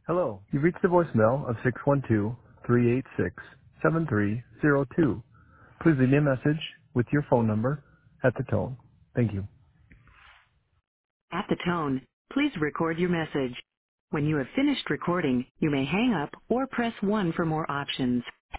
Hello, you've reached the voicemail of 612-386-7302. Please leave me a message with your phone number at the tone. Thank you. At the tone, please record your message. When you have finished recording, you may hang up or press 1 for more options.